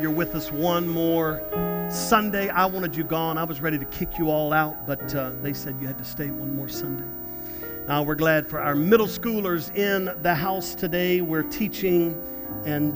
You're with us one more Sunday. I wanted you gone. I was ready to kick you all out, but they said you had to stay one more Sunday. Now we're glad for our middle schoolers in the house today. We're teaching, and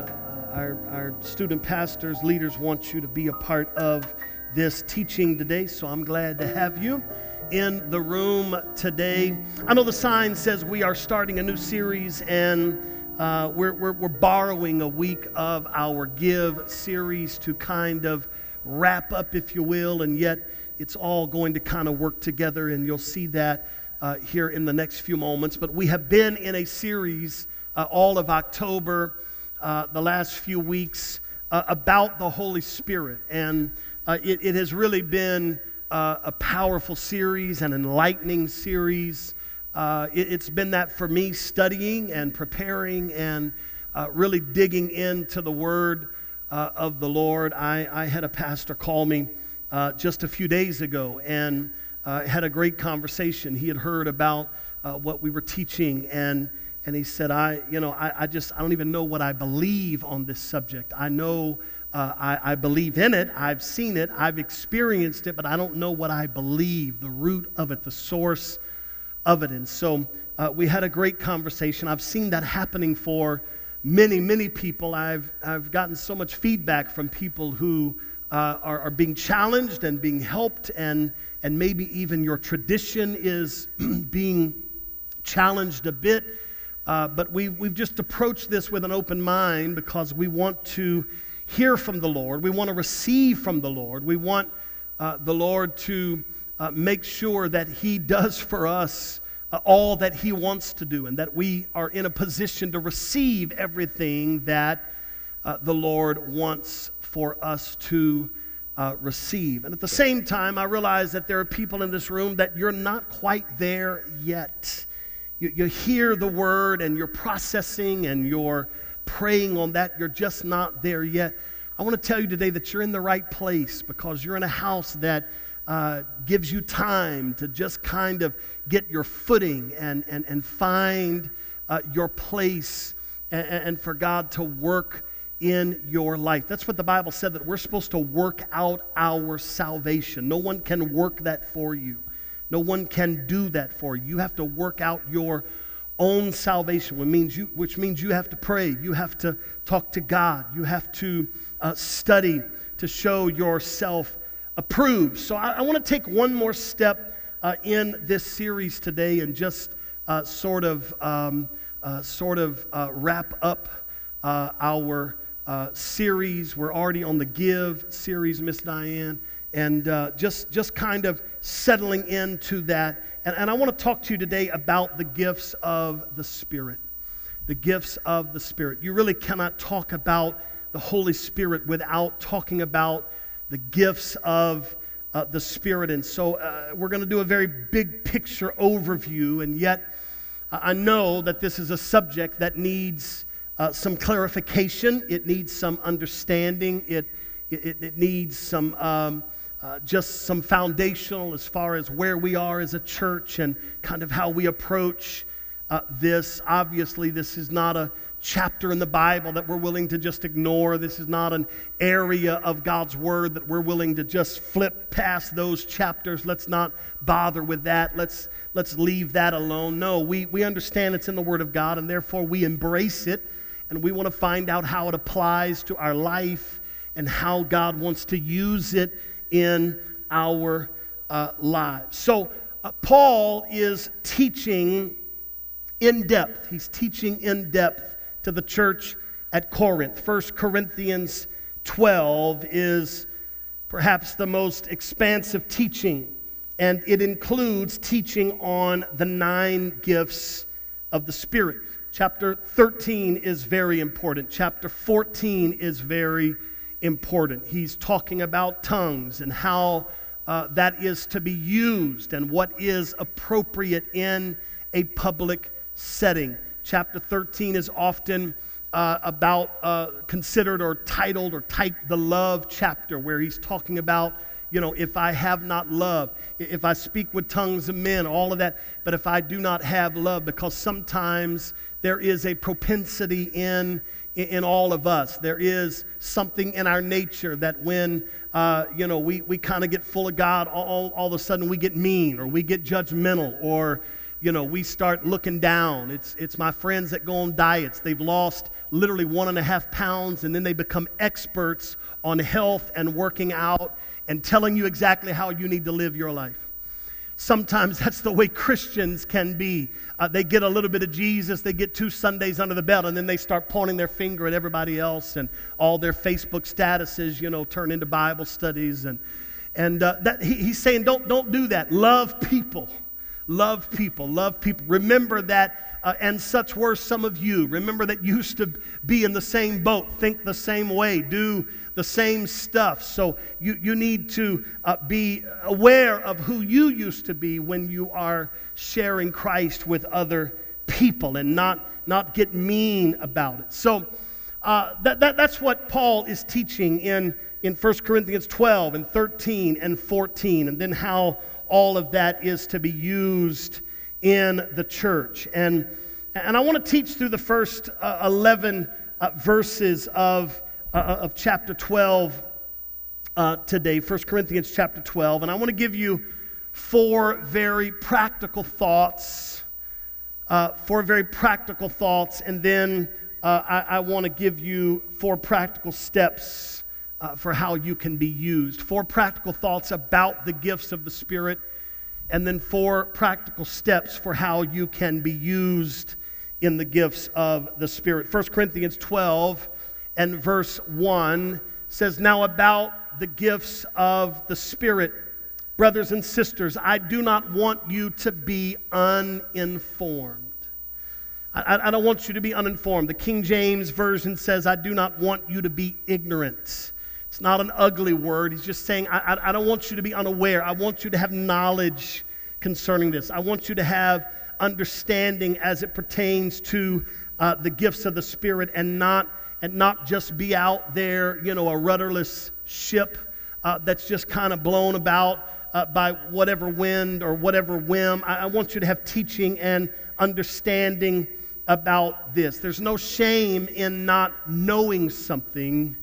our student pastors, leaders want you to be a part of this teaching today, so I'm glad to have you in the room today. I know the sign says we are starting a new series, and we're borrowing a week of our Give series to kind of wrap up, if you will, and yet it's all going to kind of work together, and you'll see that here in the next few moments. But we have been in a series all of October, the last few weeks, about the Holy Spirit, and it has really been a powerful series, an enlightening series. It's been that for me, studying and preparing and really digging into the Word of the Lord. I had a pastor call me just a few days ago and had a great conversation. He had heard about what we were teaching, and he said, I don't even know what I believe on this subject. I know I believe in it, I've seen it, I've experienced it, but I don't know what I believe, the root of it, the source of it. And so we had a great conversation. I've seen that happening for many people. I've gotten so much feedback from people who are being challenged and being helped, and maybe even your tradition is being challenged a bit. But we've just approached this with an open mind because we want to hear from the Lord. We want to receive from the Lord. We want the Lord to make sure that He does for us all that He wants to do, and that we are in a position to receive everything that the Lord wants for us to receive. And at the same time, I realize that there are people in this room that you're not quite there yet. You hear the Word and you're processing and you're praying on that. You're just not there yet. I want to tell you today that you're in the right place, because you're in a house that gives you time to just kind of get your footing and find your place and for God to work in your life. That's what the Bible said, that we're supposed to work out our salvation. No one can work that for you. No one can do that for you. You have to work out your own salvation, which means you have to pray. You have to talk to God. You have to study to show yourself approved. So I want to take one more step in this series today and just sort of wrap up our series. We're already on the Give series, Miss Diane, and just kind of settling into that. And I want to talk to you today about the gifts of the Spirit. The gifts of the Spirit. You really cannot talk about the Holy Spirit without talking about the gifts of the Spirit. And so we're going to do a very big picture overview, and yet I know that this is a subject that needs some clarification. It needs some understanding. It needs some just some foundational as far as where we are as a church and kind of how we approach this. Obviously, this is not a chapter in the Bible that we're willing to just ignore. This is not an area of God's Word that we're willing to just flip past those chapters. Let's not bother with that. Let's leave that alone. No, we understand it's in the Word of God, and therefore we embrace it, and we want to find out how it applies to our life and how God wants to use it in our lives. So Paul is teaching in depth. He's teaching in depth to the church at Corinth. 1 Corinthians 12 is perhaps the most expansive teaching, and it includes teaching on the 9 gifts of the Spirit. Chapter 13 is very important. Chapter 14 is very important. He's talking about tongues and how that is to be used and what is appropriate in a public setting. Chapter 13 is often considered or titled or typed the love chapter, where he's talking about, if I have not love, if I speak with tongues of men, all of that, but if I do not have love, because sometimes there is a propensity in in all of us. There is something in our nature that when we kind of get full of God, all of a sudden we get mean, or we get judgmental, or we start looking down. It's my friends that go on diets. They've lost literally 1.5 pounds, and then they become experts on health and working out and telling you exactly how you need to live your life. Sometimes that's the way Christians can be. They get a little bit of Jesus, they get 2 Sundays under the belt, and then they start pointing their finger at everybody else, and all their Facebook statuses, turn into Bible studies. And he's saying, don't do that. Love people. Love people. Love people. Remember that, and such were some of you. Remember that you used to be in the same boat, think the same way, do the same stuff. So you need to be aware of who you used to be when you are sharing Christ with other people, and not get mean about it. So that's what Paul is teaching in 1 Corinthians 12 and 13 and 14, and then how all of that is to be used in the church. And I want to teach through the first 11 verses of chapter 12 today, 1 Corinthians chapter 12. And I want to give you 4 very practical thoughts, and then I want to give you 4 practical steps for how you can be used. 4 practical thoughts about the gifts of the Spirit, and then 4 practical steps for how you can be used in the gifts of the Spirit. 1 Corinthians 12 and verse 1 says, "Now about the gifts of the Spirit, brothers and sisters, I do not want you to be uninformed." I don't want you to be uninformed. The King James Version says, "I do not want you to be ignorant." It's not an ugly word. He's just saying, I don't want you to be unaware. I want you to have knowledge concerning this. I want you to have understanding as it pertains to the gifts of the Spirit, and not just be out there, a rudderless ship that's just kind of blown about by whatever wind or whatever whim. I want you to have teaching and understanding about this. There's no shame in not knowing something.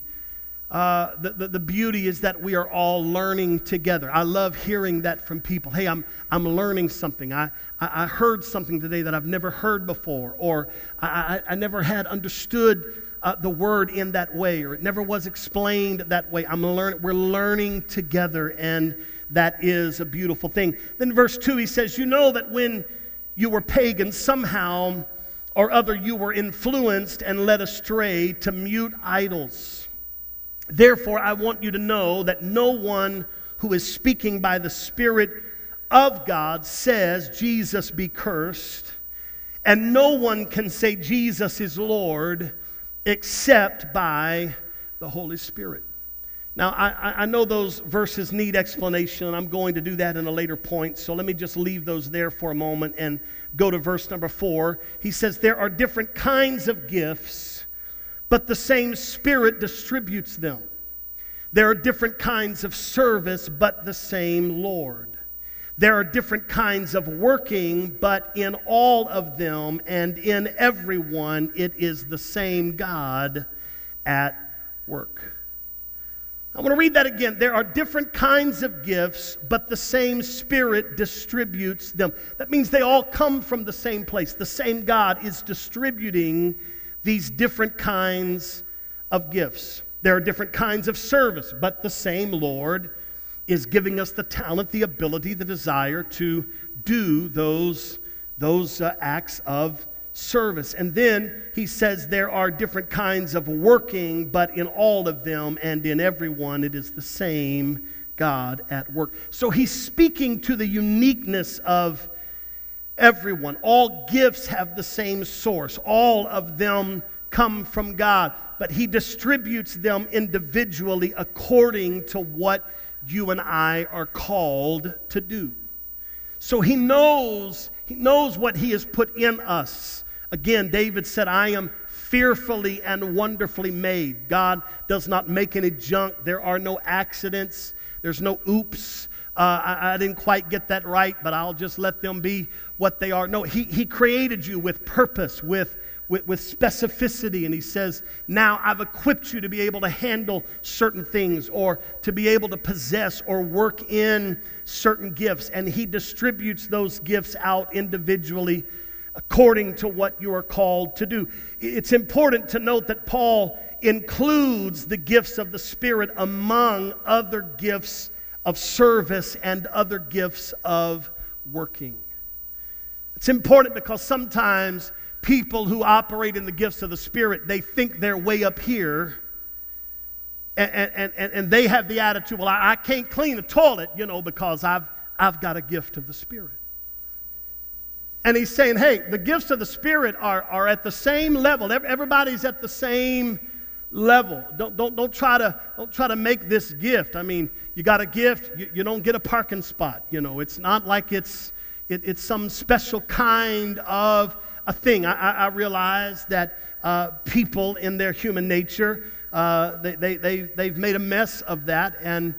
The beauty is that we are all learning together. I love hearing that from people. Hey, I'm learning something. I heard something today that I've never heard before, or I never had understood the word in that way, or it never was explained that way. We're learning together, and that is a beautiful thing. Then verse 2, he says, "You know that when you were pagans, somehow or other you were influenced and led astray to mute idols. Therefore, I want you to know that no one who is speaking by the Spirit of God says, 'Jesus be cursed,' and no one can say Jesus is Lord except by the Holy Spirit." Now, I know those verses need explanation, and I'm going to do that in a later point, so let me just leave those there for a moment and go to verse number 4. He says, "There are different kinds of gifts, but the same Spirit distributes them. There are different kinds of service, but the same Lord. There are different kinds of working, but in all of them and in everyone it is the same God at work." I want to read that again. There are different kinds of gifts, but the same Spirit distributes them. That means they all come from the same place. The same God is distributing these different kinds of gifts. There are different kinds of service, but the same Lord is giving us the talent, the ability, the desire to do those acts of service. And then he says there are different kinds of working, but in all of them and in everyone it is the same God at work. So he's speaking to the uniqueness of everyone. All gifts have the same source. All of them come from God, but he distributes them individually according to what you and I are called to do. So he knows what he has put in us. Again, David said, "I am fearfully and wonderfully made." God does not make any junk. There are no accidents. There's no oops. I didn't quite get that right, but I'll just let them be what they are. No, he created you with purpose, with with specificity, and he says, now I've equipped you to be able to handle certain things or to be able to possess or work in certain gifts, and he distributes those gifts out individually according to what you are called to do. It's important to note that Paul includes the gifts of the Spirit among other gifts of service and other gifts of working. It's important because sometimes people who operate in the gifts of the Spirit, they think they're way up here, and they have the attitude, well, I can't clean a toilet, because I've got a gift of the Spirit. And he's saying, hey, the gifts of the Spirit are at the same level. Everybody's at the same level. Don't try to make this gift. I mean, you got a gift, you don't get a parking spot. It's not like it's some special kind of a thing. I realize that people in their human nature, they've made a mess of that, and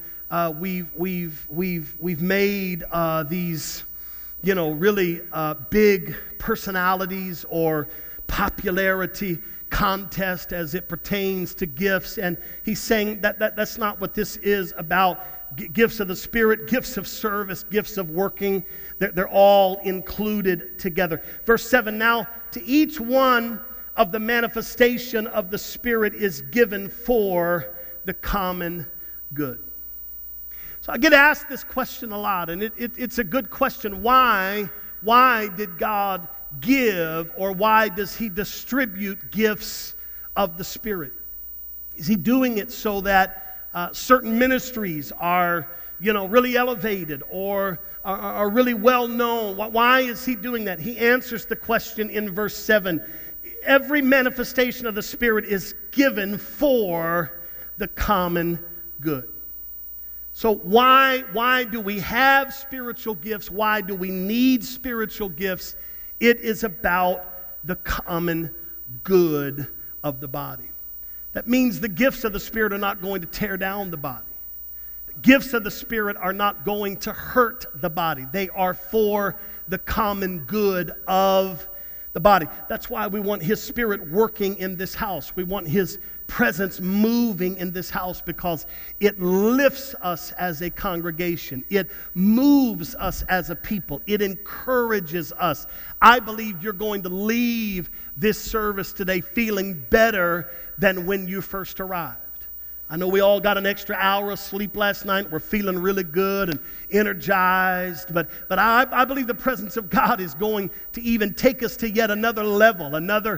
we've made these really big personalities or popularity contest as it pertains to gifts. And he's saying that's not what this is about. Gifts of the Spirit, gifts of service, gifts of working, they're all included together. Verse 7, now to each one of the manifestation of the Spirit is given for the common good. So I get asked this question a lot, and it's a good question. Why did God give, or why does he distribute gifts of the Spirit? Is he doing it so that certain ministries are, really elevated or are really well known? Why is he doing that? He answers the question in verse 7. Every manifestation of the Spirit is given for the common good. So why do we have spiritual gifts? Why do we need spiritual gifts? It is about the common good of the body. That means the gifts of the Spirit are not going to tear down the body. The gifts of the Spirit are not going to hurt the body. They are for the common good of the body. That's why we want His Spirit working in this house. We want His presence moving in this house, because it lifts us as a congregation. It moves us as a people. It encourages us. I believe you're going to leave this service today feeling better than when you first arrived. I know we all got an extra hour of sleep last night. We're feeling really good and energized. But I believe the presence of God is going to even take us to yet another level, another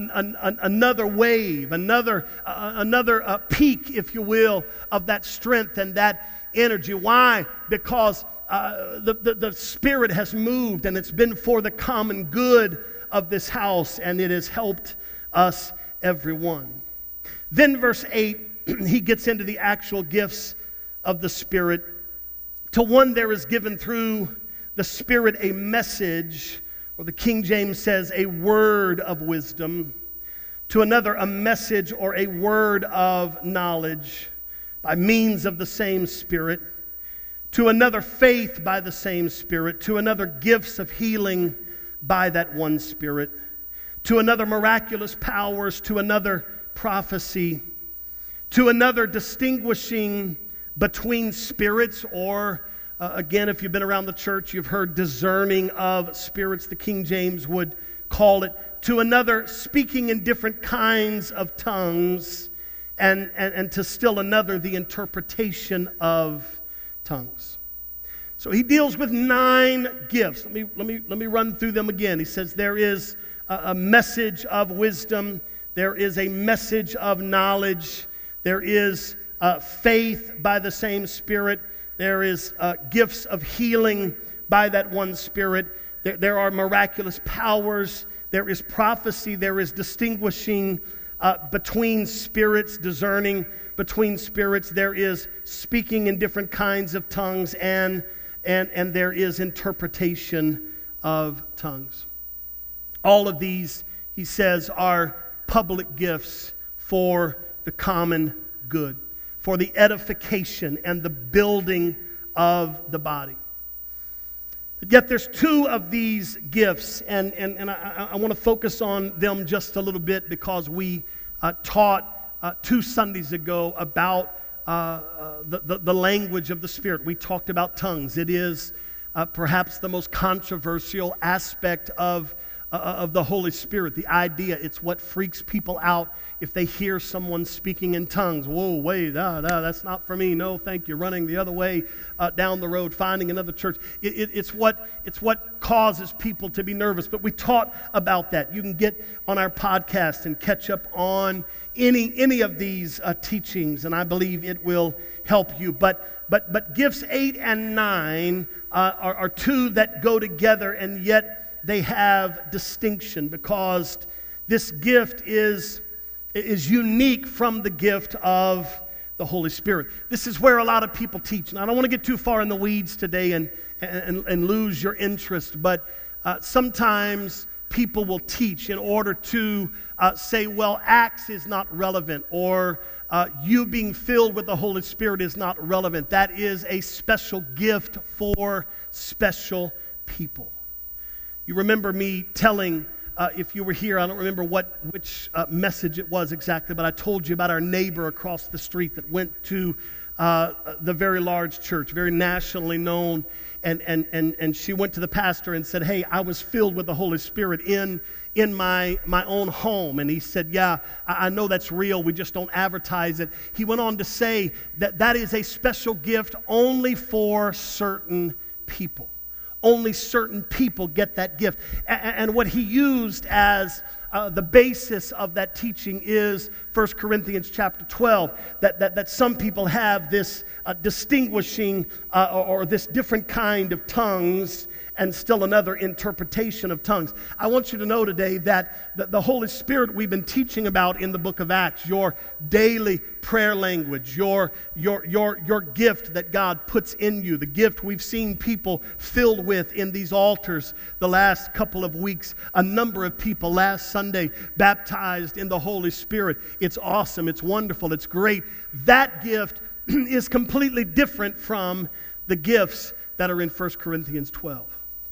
wave, another peak, if you will, of that strength and that energy. Why? Because the Spirit has moved, and it's been for the common good of this house, and it has helped us, everyone. Then verse 8, he gets into the actual gifts of the Spirit. To one there is given through the Spirit a message, or the King James says a word of wisdom. To another a message or a word of knowledge by means of the same Spirit. To another faith by the same Spirit. To another gifts of healing by that one Spirit. To another miraculous powers. To another prophecy. To another distinguishing between spirits, or again, if you've been around the church, you've heard discerning of spirits, the King James would call it. To another speaking in different kinds of tongues, and to still another the interpretation of tongues. So he deals with 9 gifts. Let me run through them again. He says there is a message of wisdom, there is a message of knowledge, there is faith by the same Spirit. There is gifts of healing by that one Spirit. There are miraculous powers. There is prophecy. There is distinguishing between spirits, discerning between spirits. There is speaking in different kinds of tongues, and there is interpretation of tongues. All of these, he says, are public gifts for the common good, for the edification and the building of the body. Yet there's two of these gifts, and I want to focus on them just a little bit because we taught 2 Sundays ago about the language of the Spirit. We talked about tongues. It is perhaps the most controversial aspect of the Holy Spirit. The idea, it's what freaks people out if they hear someone speaking in tongues. Whoa, wait, that's not for me. No, thank you. Running the other way down the road, finding another church. It's what causes people to be nervous. But we taught about that. You can get on our podcast and catch up on any of these teachings, and I believe it will help you. But gifts 8 and 9 are two that go together, and yet they have distinction because this gift is unique from the gift of the Holy Spirit. This is where a lot of people teach. Now, I don't want to get too far in the weeds today and lose your interest, but sometimes people will teach in order to say, well, Acts is not relevant, or you being filled with the Holy Spirit is not relevant. That is a special gift for special people. You remember me telling, if you were here, I don't remember which message it was exactly, but I told you about our neighbor across the street that went to the very large church, very nationally known, and she went to the pastor and said, hey, I was filled with the Holy Spirit in my own home. And he said, yeah, I know that's real. We just don't advertise it. He went on to say that is a special gift only for certain people. Only certain people get that gift. And what he used as the basis of that teaching is 1 Corinthians chapter 12, that some people have this distinguishing or this different kind of tongues and still another interpretation of tongues. I want you to know today that the Holy Spirit we've been teaching about in the book of Acts, your daily prayer language, your gift that God puts in you, the gift we've seen people filled with in these altars the last couple of weeks, a number of people last Sunday baptized in the Holy Spirit. It's awesome, it's wonderful, it's great. That gift is completely different from the gifts that are in 1 Corinthians 12.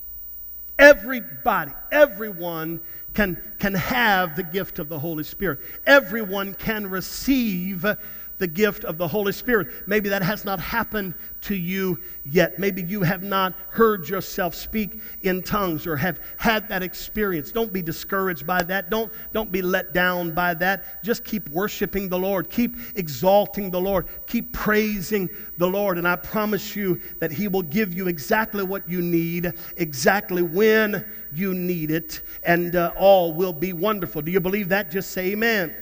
Everybody, everyone can have the gift of the Holy Spirit. Everyone can receive the gift of the Holy Spirit. Maybe that has not happened to you yet. Maybe you have not heard yourself speak in tongues or have had that experience. Don't be discouraged by that. Don't be let down by that. Just keep worshiping the Lord. Keep exalting the Lord. Keep praising the Lord. And I promise you that He will give you exactly what you need, exactly when you need it, and all will be wonderful. Do you believe that? Just say amen.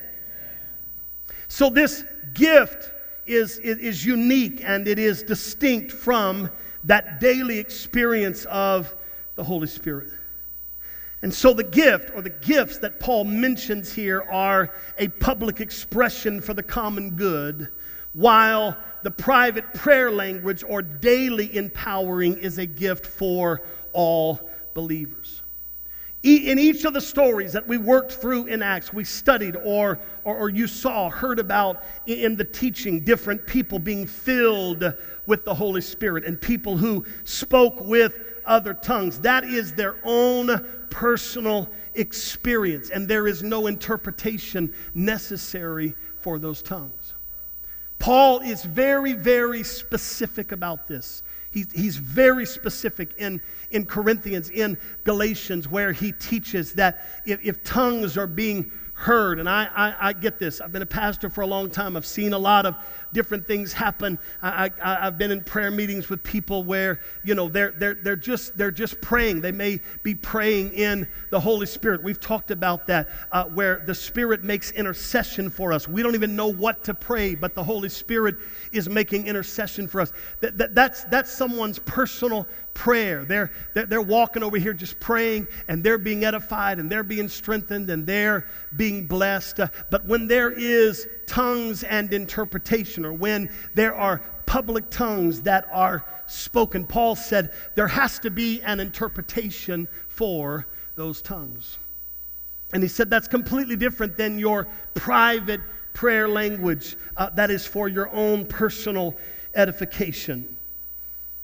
So this gift is unique and it is distinct from that daily experience of the Holy Spirit. And so the gift or the gifts that Paul mentions here are a public expression for the common good, while the private prayer language or daily empowering is a gift for all believers. In each of the stories that we worked through in Acts, we studied or you saw, heard about in the teaching, different people being filled with the Holy Spirit and people who spoke with other tongues. That is their own personal experience, and there is no interpretation necessary for those tongues. Paul is very, very specific about this. He's very specific in Corinthians, in Galatians, where he teaches that if tongues are being heard, and I get this. I've been a pastor for a long time. I've seen a lot of different things happen. I've been in prayer meetings with people where, you know, they're just praying. They may be praying in the Holy Spirit. We've talked about that, where the Spirit makes intercession for us. We don't even know what to pray, but the Holy Spirit is making intercession for us. That's someone's personal prayer. They're walking over here just praying, and they're being edified, and they're being strengthened, and they're being blessed. But when there is tongues and interpretation, or when there are public tongues that are spoken, Paul said there has to be an interpretation for those tongues. And he said that's completely different than your private prayer language that is for your own personal edification.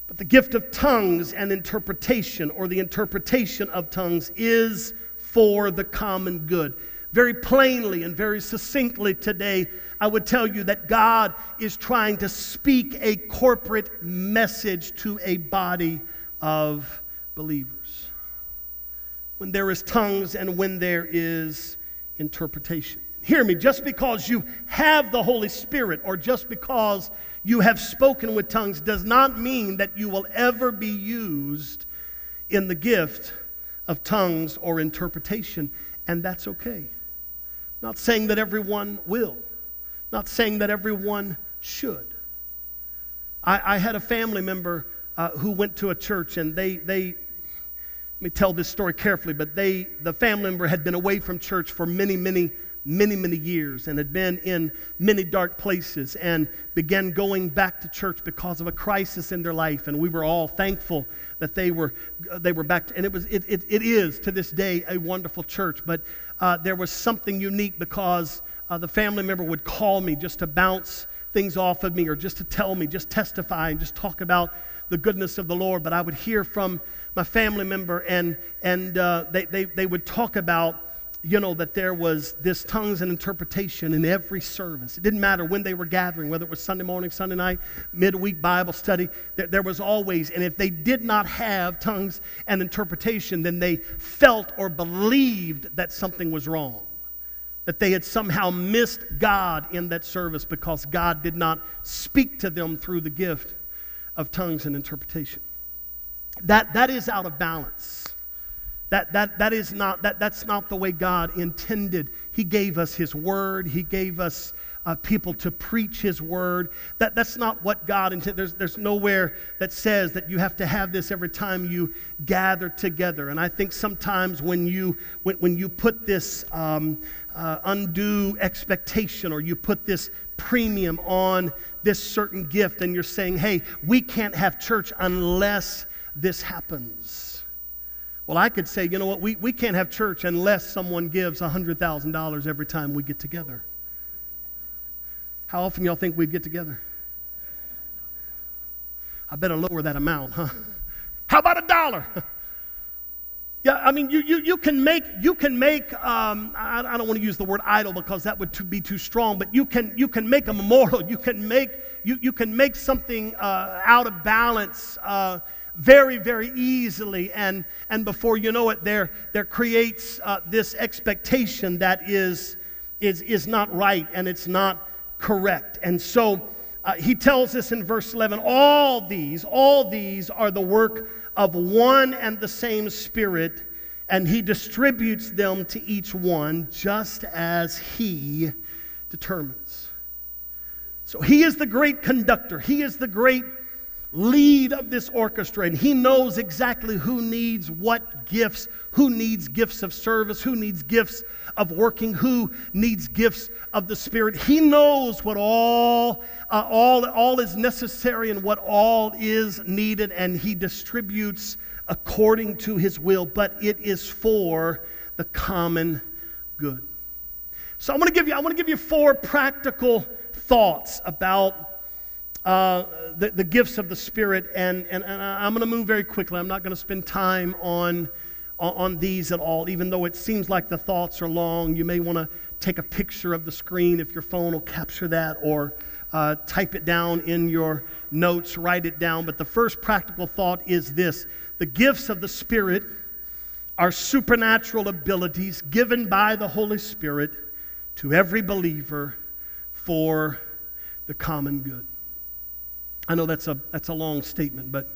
But the gift of tongues and interpretation, or the interpretation of tongues, is for the common good. Very plainly and very succinctly today, I would tell you that God is trying to speak a corporate message to a body of believers. When there is tongues and when there is interpretation. Hear me, just because you have the Holy Spirit or just because you have spoken with tongues does not mean that you will ever be used in the gift of tongues or interpretation, and that's okay. Not saying that everyone will. Not saying that everyone should. I had a family member who went to a church, and they let me tell this story carefully, but the family member had been away from church for many years and had been in many dark places and began going back to church because of a crisis in their life. And we were all thankful that they were back. And it is to this day a wonderful church. But there was something unique because the family member would call me just to bounce things off of me or just to tell me, just testify and just talk about the goodness of the Lord. But I would hear from my family member and they would talk about, you know, that there was this tongues and interpretation in every service. It didn't matter when they were gathering, whether it was Sunday morning, Sunday night, midweek Bible study. There was always, and if they did not have tongues and interpretation, then they felt or believed that something was wrong, that they had somehow missed God in that service because God did not speak to them through the gift of tongues and interpretation. That is out of balance. That's not the way God intended. He gave us His Word. He gave us people to preach His Word. That's not what God intended. There's nowhere that says that you have to have this every time you gather together. And I think sometimes when you put this undue expectation, or you put this premium on this certain gift, and you're saying, hey, we can't have church unless this happens. Well, I could say, you know what, we can't have church unless someone gives $100,000 every time we get together. How often y'all think we'd get together? I better lower that amount, huh? How about $1? Yeah, I mean, you can make. I don't want to use the word idol because that would be too strong. But you can make a memorial. You can make something out of balance very, very easily, and before you know it, there creates this expectation that is not right, and it's not correct. And so he tells us in verse 11, all these are the work of one and the same Spirit, and He distributes them to each one just as He determines. So He is the great conductor. He is the great lead of this orchestra, and He knows exactly who needs what gifts, who needs gifts of service, who needs gifts of working, who needs gifts of the Spirit. He knows what all is necessary and what all is needed, and He distributes according to His will, but it is for the common good. So I want to give you 4 practical thoughts about the gifts of the Spirit, and I'm going to move very quickly. I'm not going to spend time on these at all, even though it seems like the thoughts are long. You may want to take a picture of the screen if your phone will capture that, or type it down in your notes, write it down. But the first practical thought is this: the gifts of the Spirit are supernatural abilities given by the Holy Spirit to every believer for the common good. I know that's a long statement, but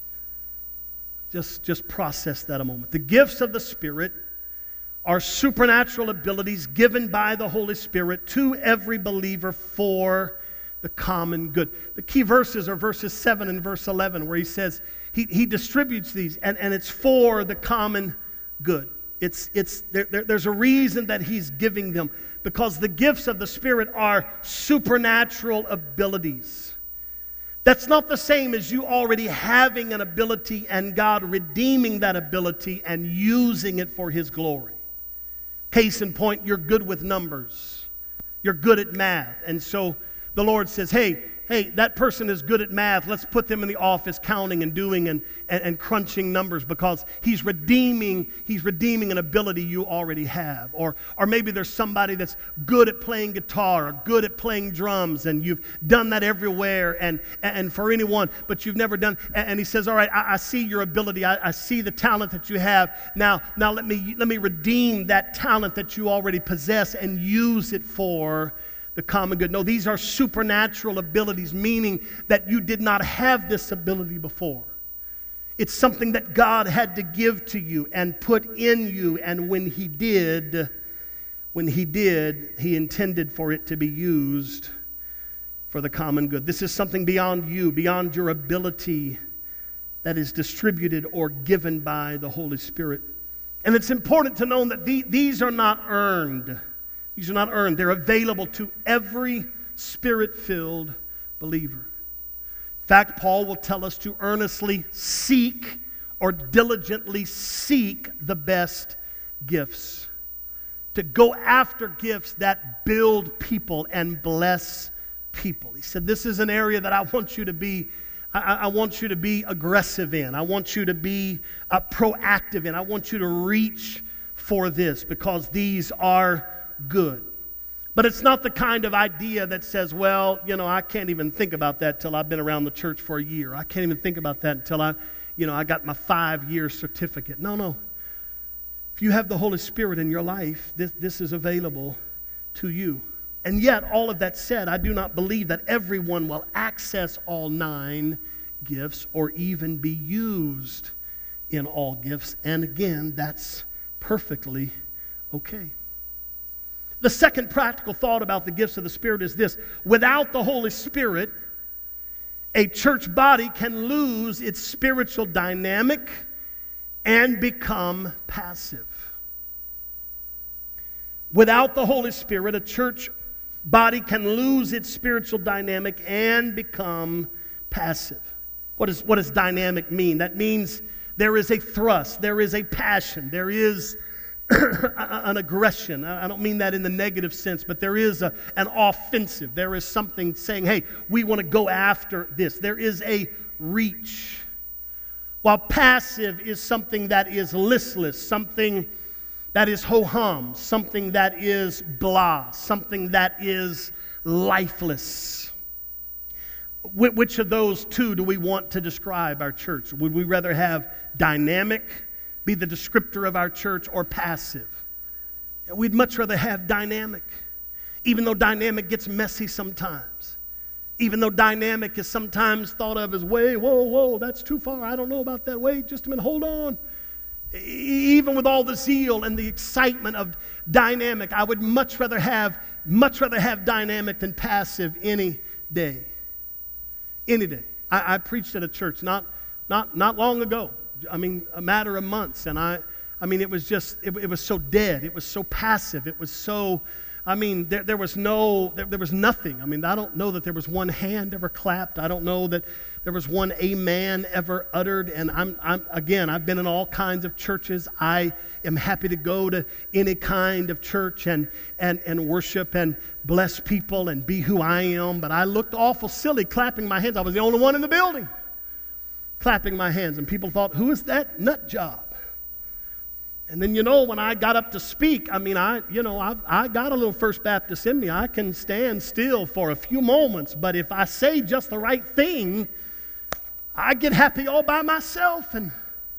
just process that a moment. The gifts of the Spirit are supernatural abilities given by the Holy Spirit to every believer for the common good. The key verses are verses 7 and verse 11, where he says he distributes these, and it's for the common good. There's a reason that He's giving them, because the gifts of the Spirit are supernatural abilities. That's not the same as you already having an ability and God redeeming that ability and using it for His glory. Case in point, you're good with numbers. You're good at math. And so the Lord says, hey, hey, that person is good at math. Let's put them in the office counting and doing and crunching numbers because he's redeeming an ability you already have. Or maybe there's somebody that's good at playing guitar or good at playing drums, and you've done that everywhere and for anyone, but you've never done. And he says, all right, I see your ability. I see the talent that you have. Now let me redeem that talent that you already possess and use it for the common good. No, these are supernatural abilities, meaning that you did not have this ability before. It's something that God had to give to you and put in you, and when He did, He intended for it to be used for the common good. This is something beyond you, beyond your ability, that is distributed or given by the Holy Spirit. And it's important to know that these are not earned. These are not earned. They're available to every Spirit-filled believer. In fact, Paul will tell us to earnestly seek or diligently seek the best gifts. To go after gifts that build people and bless people. He said, this is an area that I want you to be aggressive in. I want you to be proactive in. I want you to reach for this because these are good. But it's not the kind of idea that says, well, I can't even think about that till I've been around the church for a year. I can't even think about that until I got my 5-year certificate. No. If you have the Holy Spirit in your life, this is available to you. And yet, all of that said, I do not believe that everyone will access all 9 gifts or even be used in all gifts. And again, that's perfectly okay. The second practical thought about the gifts of the Spirit is this: without the Holy Spirit, a church body can lose its spiritual dynamic and become passive. Without the Holy Spirit, a church body can lose its spiritual dynamic and become passive. What does dynamic mean? That means there is a thrust, there is a passion, there is an aggression. I don't mean that in the negative sense, but there is an offensive. There is something saying, hey, we want to go after this. There is a reach. While passive is something that is listless, something that is ho-hum, something that is blah, something that is lifeless. Which of those two do we want to describe our church? Would we rather have dynamic be the descriptor of our church, or passive? We'd much rather have dynamic, even though dynamic gets messy sometimes. Even though dynamic is sometimes thought of as, whoa, that's too far. I don't know about that. Wait, just a minute, hold on. Even with all the zeal and the excitement of dynamic, I would much rather have dynamic than passive any day. Any day. I preached at a church not long ago. I mean, a matter of months, and it was just, it was so dead. It was so passive. It was so, there was nothing. I don't know that there was one hand ever clapped. I don't know that there was one amen ever uttered. And I've been in all kinds of churches. I am happy to go to any kind of church and worship and bless people and be who I am. But I looked awful silly clapping my hands. I was the only one in the building clapping my hands, and people thought, who is that nut job? And then, when I got up to speak, I got a little First Baptist in me. I can stand still for a few moments, but if I say just the right thing, I get happy all by myself. And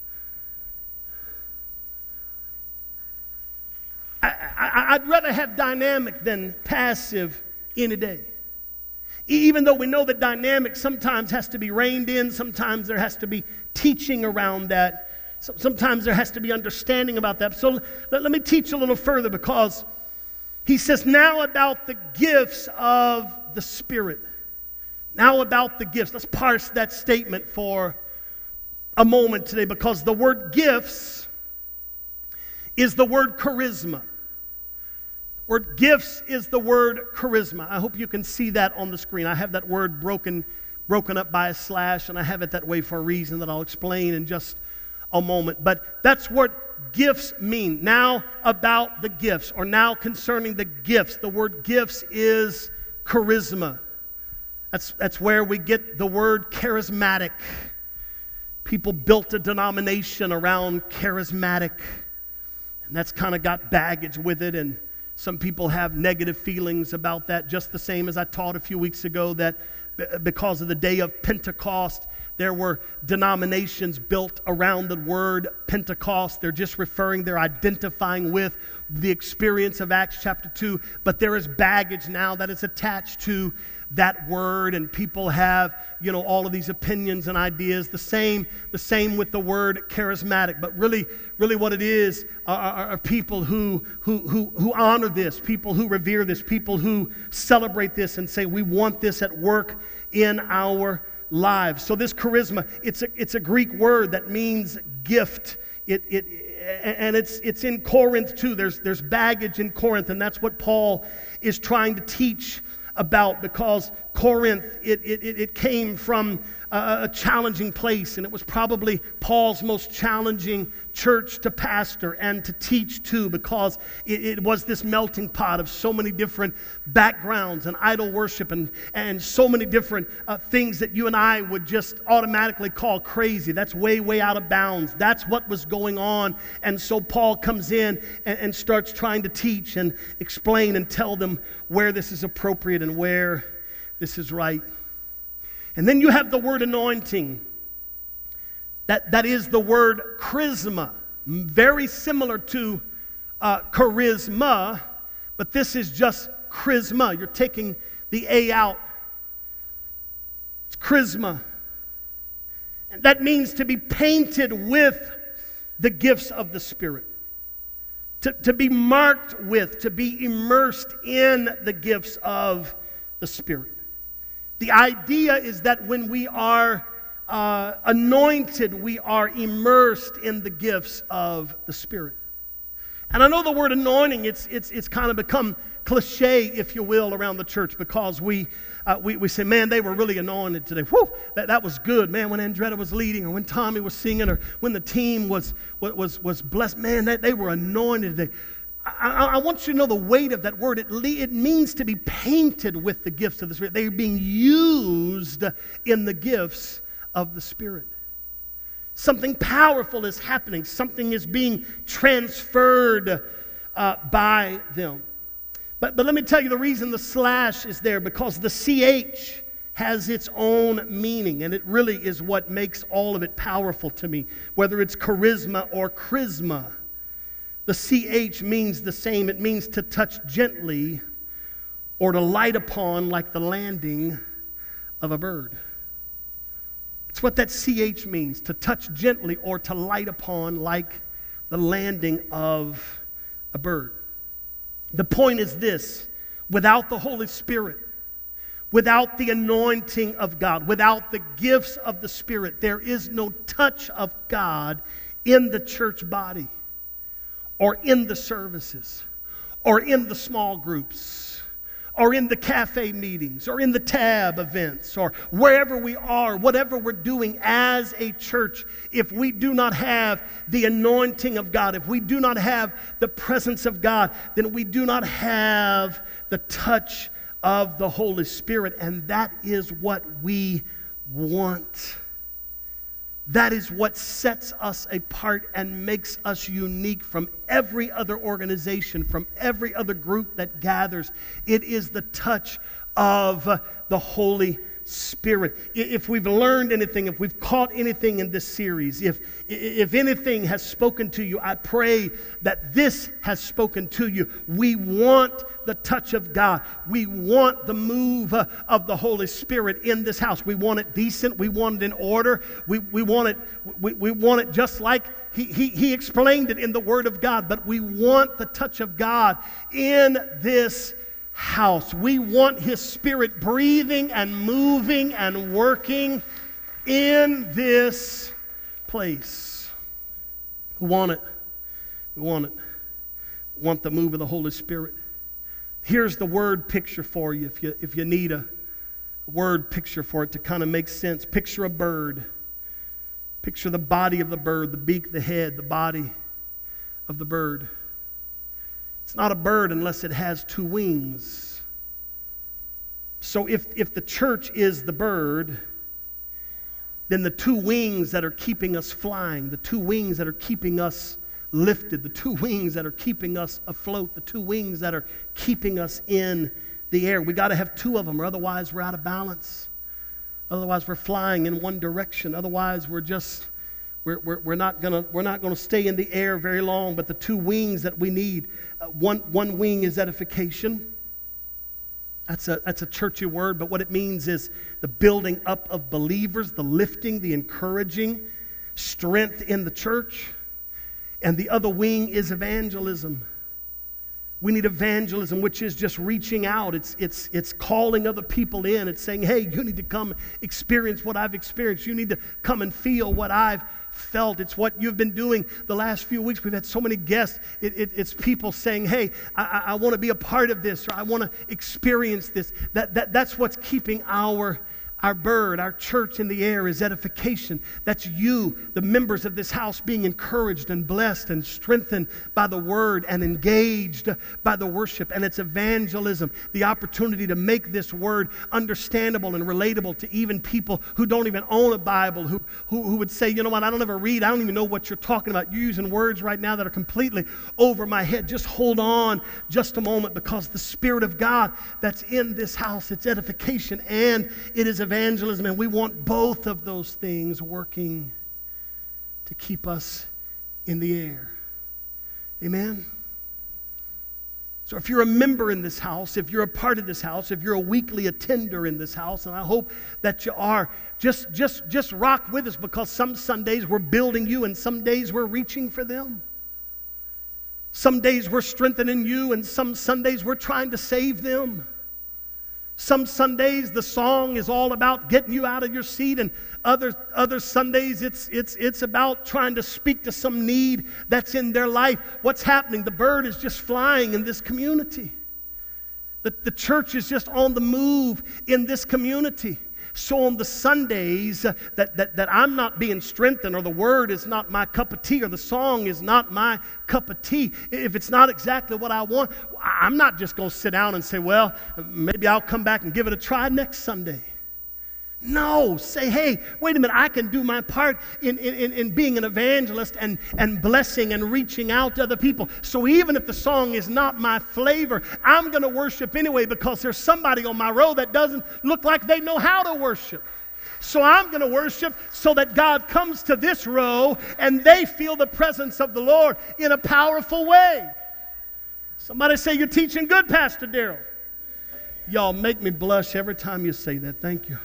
I'd rather have dynamic than passive any day. Even though we know that dynamic sometimes has to be reined in, sometimes there has to be teaching around that, sometimes there has to be understanding about that. So let me teach a little further, because he says, now about the gifts of the Spirit. Now about the gifts. Let's parse that statement for a moment today, because the word gifts is the word charisma. Word gifts is the word charisma. I hope you can see that on the screen. I have that word broken up by a slash, and I have it that way for a reason that I'll explain in just a moment. But that's what gifts mean. Now about the gifts, or now concerning the gifts. The word gifts is charisma. That's where we get the word charismatic. People built a denomination around charismatic, and that's kind of got baggage with it, and some people have negative feelings about that, just the same as I taught a few weeks ago that because of the day of Pentecost, there were denominations built around the word Pentecost. They're identifying with the experience of Acts chapter 2, but there is baggage now that is attached to that word, and people have, all of these opinions and ideas. The same with the word charismatic. But really what it is are people who honor this, people who revere this, people who celebrate this and say, we want this at work in our lives. So this charisma, it's a Greek word that means gift. And it's in Corinth too. There's baggage in Corinth, and that's what Paul is trying to teach about, because Corinth, it came from a challenging place, and it was probably Paul's most challenging church to pastor and to teach to, because it was this melting pot of so many different backgrounds and idol worship and so many different things that you and I would just automatically call crazy. That's way out of bounds. That's what was going on. And so Paul comes in and starts trying to teach and explain and tell them where this is appropriate and where this is right. And then you have the word anointing. That is the word charisma. Very similar to charisma, but this is just charisma. You're taking the A out. It's charisma. And that means to be painted with the gifts of the Spirit. To be marked with, to be immersed in the gifts of the Spirit. The idea is that when we are anointed, we are immersed in the gifts of the Spirit. And I know the word anointing, it's kind of become cliche, if you will, around the church, because we say, man, they were really anointed today. Whew, that was good, man, when Andretta was leading, or when Tommy was singing, or when the team was blessed. Man, they were anointed today. I want you to know the weight of that word. It means to be painted with the gifts of the Spirit. They're being used in the gifts of the Spirit. Something powerful is happening. Something is being transferred by them. But let me tell you the reason the slash is there, because the CH has its own meaning, and it really is what makes all of it powerful to me, whether it's charisma or charisma. The CH means the same. It means to touch gently or to light upon, like the landing of a bird. It's what that CH means, to touch gently or to light upon, like the landing of a bird. The point is this: without the Holy Spirit, without the anointing of God, without the gifts of the Spirit, there is no touch of God in the church body, or in the services, or in the small groups, or in the cafe meetings, or in the tab events, or wherever we are, whatever we're doing as a church. If we do not have the anointing of God, if we do not have the presence of God, then we do not have the touch of the Holy Spirit, and that is what we want. That is what sets us apart and makes us unique from every other organization, from every other group that gathers. It is the touch of the Holy Spirit. If we've learned anything, if we've caught anything in this series, if anything has spoken to you, I pray that this has spoken to you. We want the touch of God. We want the move of the Holy Spirit in this house. We want it decent. We want it in order. We want it just like he explained it in the Word of God. But we want the touch of God in this house. We want His Spirit breathing and moving and working in this place. We want it. We want it. We want the move of the Holy Spirit. Here's the word picture for you if you need a word picture for it to kind of make sense. Picture a bird. Picture the body of the bird, the beak, the head, the body of the bird. It's not a bird unless it has two wings. So if the church is the bird, then the two wings that are keeping us flying, the two wings that are keeping us lifted, the two wings that are keeping us afloat, the two wings that are keeping us in the air, we got to have two of them, or otherwise we're out of balance. Otherwise we're flying in one direction. Otherwise we're not gonna stay in the air very long. But the two wings that we need, one wing is edification. That's a churchy word, but what it means is the building up of believers, the lifting, the encouraging, strength in the church. And the other wing is evangelism. We need evangelism, which is just reaching out. It's calling other people in. It's saying, hey, you need to come experience what I've experienced. You need to come and feel what I've felt. It's what you've been doing the last few weeks. We've had so many guests. It's people saying, hey, I want to be a part of this, or I want to experience this. That's what's keeping our bird, our church in the air, is edification. That's you, the members of this house, being encouraged and blessed and strengthened by the word and engaged by the worship. And it's evangelism, the opportunity to make this word understandable and relatable to even people who don't even own a Bible, who would say, you know what, I don't ever read, I don't even know what you're talking about. You're using words right now that are completely over my head. Just hold on just a moment, because the Spirit of God that's in this house, it's edification and it is evangelism, and we want both of those things working to keep us in the air. Amen? So if you're a member in this house, if you're a part of this house, if you're a weekly attender in this house, and I hope that you are, just rock with us, because some Sundays we're building you and some days we're reaching for them. Some days we're strengthening you and some Sundays we're trying to save them. Some Sundays the song is all about getting you out of your seat, and other Sundays it's about trying to speak to some need that's in their life. What's happening? The bird is just flying in this community. The church is just on the move in this community. So on the Sundays that I'm not being strengthened, or the word is not my cup of tea, or the song is not my cup of tea, if it's not exactly what I want, I'm not just going to sit down and say, well, maybe I'll come back and give it a try next Sunday. No, say, hey, wait a minute, I can do my part in being an evangelist and blessing and reaching out to other people. So even if the song is not my flavor, I'm going to worship anyway, because there's somebody on my row that doesn't look like they know how to worship. So I'm going to worship so that God comes to this row and they feel the presence of the Lord in a powerful way. Somebody say, you're teaching good, Pastor Darrell. Y'all make me blush every time you say that. Thank you.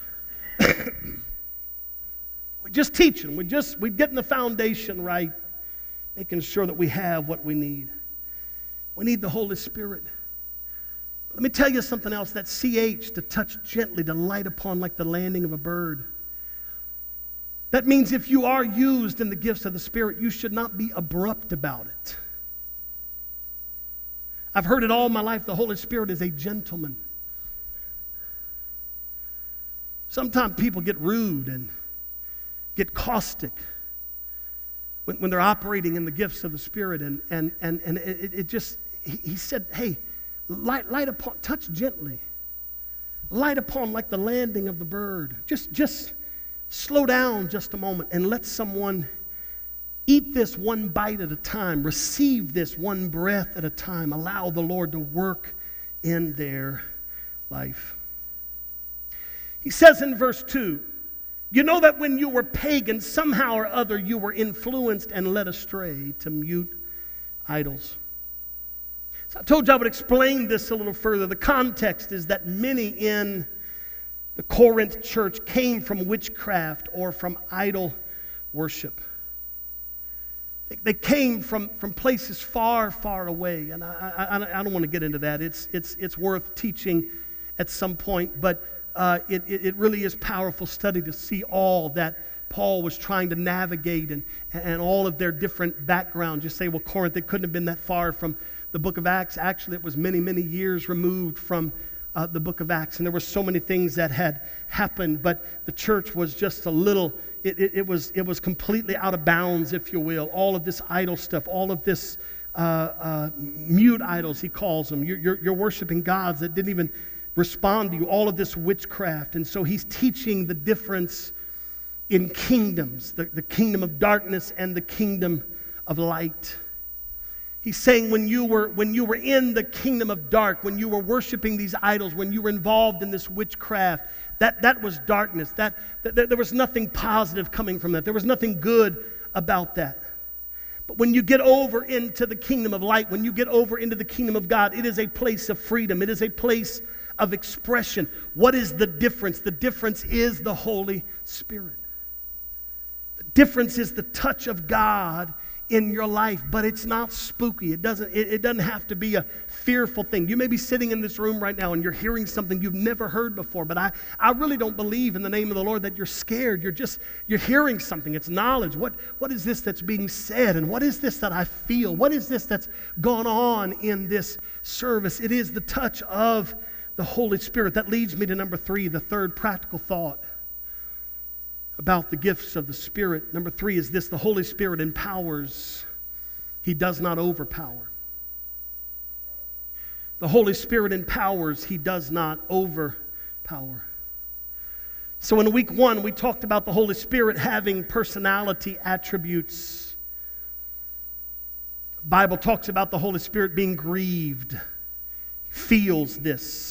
We're just teaching. We're getting the foundation right, making sure that we have what we need. We need the Holy Spirit. Let me tell you something else. That CH, to touch gently, to light upon like the landing of a bird. That means if you are used in the gifts of the Spirit, you should not be abrupt about it. I've heard it all my life. The Holy Spirit is a gentleman. Sometimes people get rude and get caustic when they're operating in the gifts of the Spirit, and it just, he said, hey, light upon, touch gently, light upon like the landing of the bird. Just slow down just a moment and let someone eat this one bite at a time, receive this one breath at a time. Allow the Lord to work in their life. He says in verse 2, you know that when you were pagans, somehow or other you were influenced and led astray to mute idols. So I told you I would explain this a little further. The context is that many in the Corinth church came from witchcraft or from idol worship. They came from places far, far away. And I don't want to get into that. It's worth teaching at some point, but it really is powerful study to see all that Paul was trying to navigate and all of their different backgrounds. You say, well, Corinth, it couldn't have been that far from the book of Acts. Actually, it was many, many years removed from the book of Acts. And there were so many things that had happened, but the church was just a little, it was completely out of bounds, if you will. All of this idol stuff, all of this mute idols, he calls them. You're worshiping gods that respond to you, all of this witchcraft. And so he's teaching the difference in kingdoms, the kingdom of darkness and the kingdom of light. He's saying when you were in the kingdom of dark, when you were worshiping these idols, when you were involved in this witchcraft, that was darkness. That there was nothing positive coming from that. There was nothing good about that. But when you get over into the kingdom of light, when you get over into the kingdom of God, it is a place of freedom. It is a place of expression. What is the difference? The difference is the Holy Spirit. The difference is the touch of God in your life, but it's not spooky. It doesn't have to be a fearful thing. You may be sitting in this room right now and you're hearing something you've never heard before, but I really don't believe in the name of the Lord that you're scared. You're hearing something. It's knowledge. What is this that's being said? And what is this that I feel? What is this that's gone on in this service? It is the touch of the Holy Spirit. That leads me to number 3, the third practical thought about the gifts of the Spirit. Number 3 is this: the Holy Spirit empowers. He does not overpower. The Holy Spirit empowers. He does not overpower. So in week 1, we talked about the Holy Spirit having personality attributes. The Bible talks about the Holy Spirit being grieved. He feels this.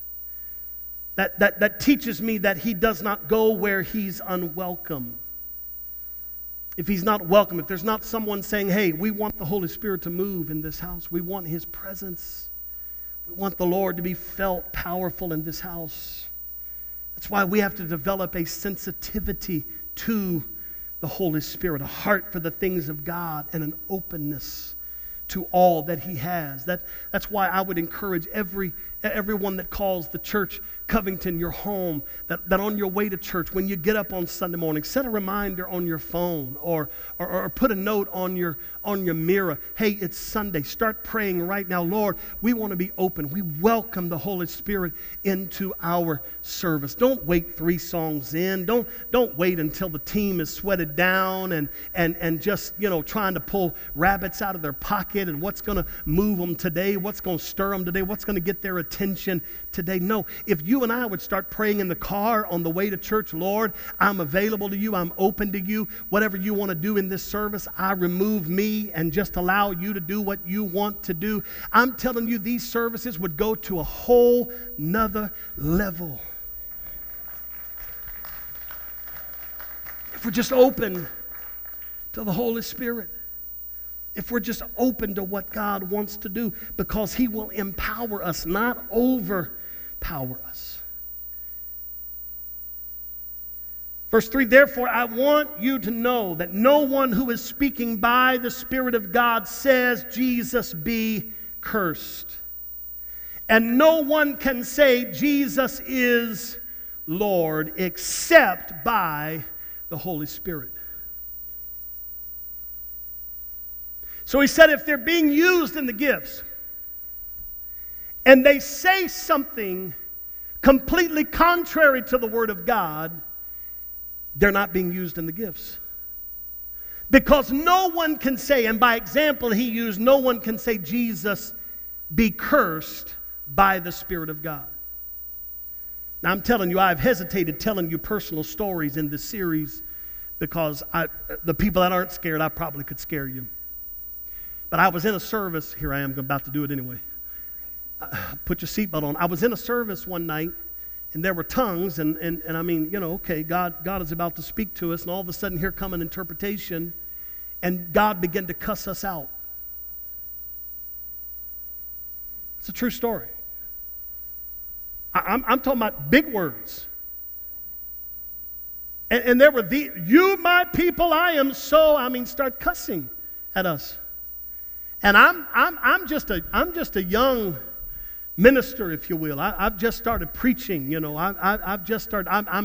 That teaches me that he does not go where he's unwelcome. If he's not welcome, if there's not someone saying, hey, we want the Holy Spirit to move in this house, we want his presence, we want the Lord to be felt powerful in this house. That's why we have to develop a sensitivity to the Holy Spirit, a heart for the things of God, and an openness to all that he has. That's why I would encourage everyone that calls the church Covington your home, that on your way to church, when you get up on Sunday morning, set a reminder on your phone or put a note on your mirror. Hey, it's Sunday. Start praying right now. Lord, we want to be open. We welcome the Holy Spirit into our service. Don't wait 3 songs in. Don't wait until the team is sweated down and just, trying to pull rabbits out of their pocket and what's going to move them today, what's going to stir them today, what's going to get their attention today. No, if you and I would start praying in the car on the way to church, Lord, I'm available to you. I'm open to you. Whatever you want to do in this service, I remove me and just allow you to do what you want to do. I'm telling you, these services would go to a whole nother level. If we're just open to the Holy Spirit. If we're just open to what God wants to do, because he will empower us, not overpower us. Verse 3, therefore I want you to know that no one who is speaking by the Spirit of God says, Jesus be cursed. And no one can say Jesus is Lord except by the Holy Spirit. So he said if they're being used in the gifts and they say something completely contrary to the Word of God, they're not being used in the gifts. Because no one can say, and by example he used, no one can say Jesus be cursed by the Spirit of God. Now I'm telling you, I've hesitated telling you personal stories in this series because the people that aren't scared, I probably could scare you. But I was in a service, here I am about to do it anyway. Put your seatbelt on. I was in a service one night, and there were tongues, and I mean, okay, God is about to speak to us, and all of a sudden here come an interpretation, and God began to cuss us out. It's a true story. I'm talking about big words. And there were you my people, start cussing at us. And I'm just a young minister, if you will. I've just started preaching. I've just started.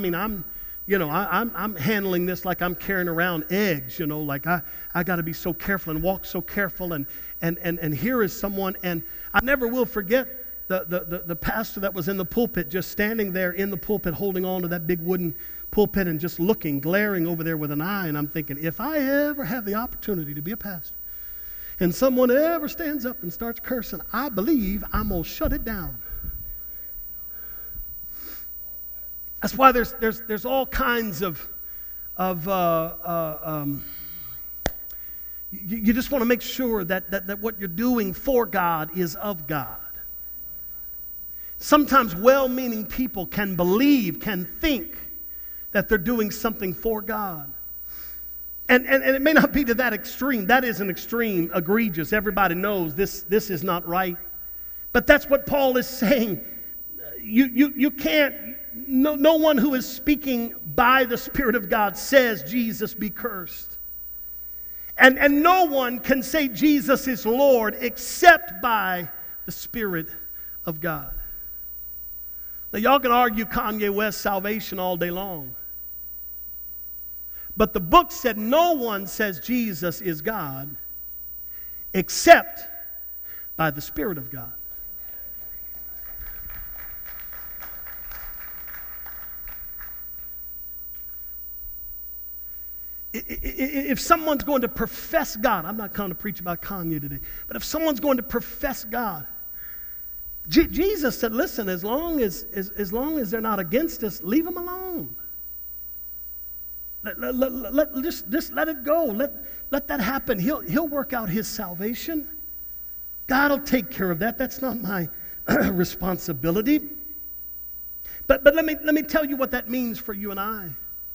I'm handling this like I'm carrying around eggs. Like I got to be so careful and walk so careful. And here is someone, and I never will forget the pastor that was in the pulpit, just standing there in the pulpit, holding on to that big wooden pulpit and just looking, glaring over there with an eye. And I'm thinking, if I ever have the opportunity to be a pastor, and someone ever stands up and starts cursing, I believe I'm going to shut it down. That's why there's all kinds of you just want to make sure that what you're doing for God is of God. Sometimes well-meaning people can believe, can think that they're doing something for God. And it may not be to that extreme. That is an extreme, egregious. Everybody knows this is not right. But that's what Paul is saying. You can't, no one who is speaking by the Spirit of God says Jesus be cursed. And no one can say Jesus is Lord except by the Spirit of God. Now y'all can argue Kanye West's salvation all day long. But the book said no one says Jesus is God except by the Spirit of God. If someone's going to profess God, I'm not going to preach about Kanye today, but if someone's going to profess God, Jesus said, listen, as long as they're not against us, leave them alone. Just let it go. Let that happen. He'll work out his salvation. God will take care of that. That's not my responsibility. But let me tell you what that means for you and I.